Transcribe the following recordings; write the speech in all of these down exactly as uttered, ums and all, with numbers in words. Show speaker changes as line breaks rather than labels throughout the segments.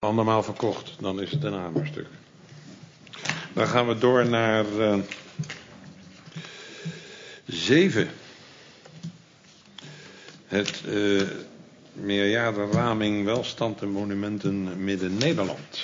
andermaal verkocht, dan is het een hamerstuk. Dan gaan we door naar uh, zeven. Het uh, meerjaren raming welstand en monumenten Midden-Nederland.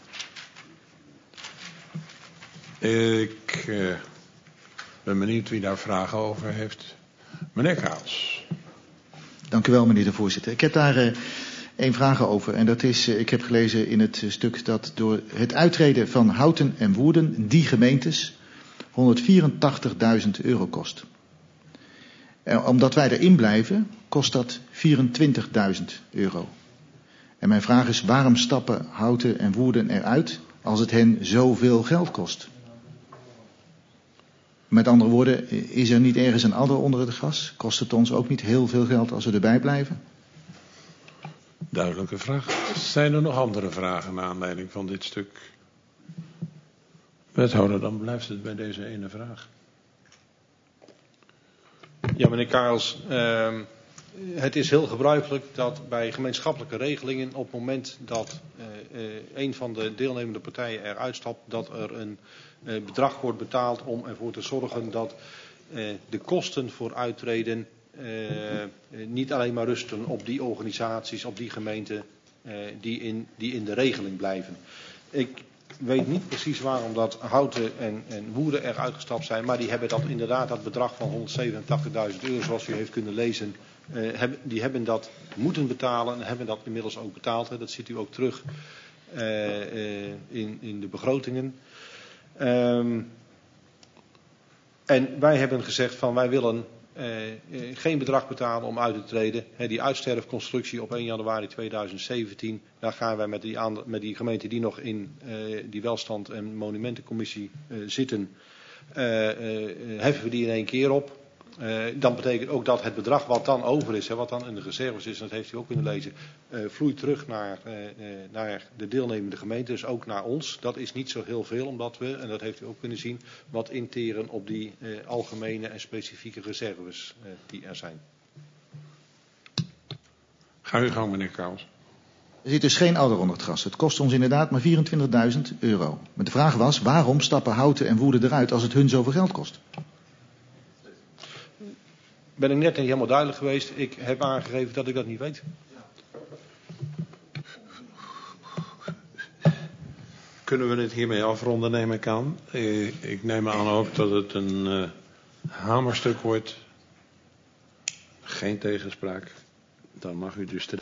Ik uh, ben benieuwd wie daar vragen over heeft. Meneer Kaals.
Dank u wel, meneer de voorzitter. Ik heb daar uh, één vraag over. En dat is, uh, ik heb gelezen in het uh, stuk dat door het uittreden van Houten en Woerden, die gemeentes, honderdvierentachtigduizend euro kost. En omdat wij erin blijven, kost dat vierentwintigduizend euro. En mijn vraag is, waarom stappen Houten en Woerden eruit als het hen zoveel geld kost? Met andere woorden, is er niet ergens een adder onder het gras? Kost het ons ook niet heel veel geld als we erbij blijven?
Duidelijke vraag. Zijn er nog andere vragen naar aanleiding van dit stuk? Wethouder, dan blijft het bij deze ene vraag.
Ja, meneer Karels, uh, het is heel gebruikelijk dat bij gemeenschappelijke regelingen op het moment dat uh, uh, een van de deelnemende partijen eruit stapt, dat er een uh, bedrag wordt betaald om ervoor te zorgen dat uh, de kosten voor uittreden uh, niet alleen maar rusten op die organisaties, op die gemeenten uh, die, in, die in de regeling blijven. Ik weet niet precies waarom dat Houten en, en Woerden er uitgestapt zijn, maar die hebben dat inderdaad, dat bedrag van honderdzevenentachtigduizend euro, zoals u heeft kunnen lezen, uh, hebben, die hebben dat moeten betalen en hebben dat inmiddels ook betaald. Hè. Dat ziet u ook terug uh, uh, in, in de begrotingen. Um, en wij hebben gezegd van wij willen uh, uh, geen bedrag betalen om uit te treden. He, die uitsterfconstructie op één januari tweeduizend zeventien, daar gaan wij met die, aan, met die gemeenten die nog in uh, die welstand- en monumentencommissie uh, zitten, uh, uh, heffen we die in één keer op. Uh, dan betekent ook dat het bedrag wat dan over is, hè, wat dan in de reserves is, en dat heeft u ook kunnen lezen, uh, vloeit terug naar, uh, uh, naar de deelnemende gemeenten, dus ook naar ons. Dat is niet zo heel veel, omdat we, en dat heeft u ook kunnen zien, wat interen op die uh, algemene en specifieke reserves uh, die er zijn.
Ga u gang, meneer Kaals.
Er zit dus geen adder onder het gras. Het kost ons inderdaad maar vierentwintigduizend euro. Maar de vraag was, waarom stappen Houten en Woerden eruit als het hun zoveel geld kost?
Ben ik net niet helemaal duidelijk geweest. Ik heb aangegeven dat ik dat niet weet.
Kunnen we het hiermee afronden, neem ik aan. Ik neem aan ook dat het een uh, hamerstuk wordt. Geen tegenspraak. Dan mag u dus de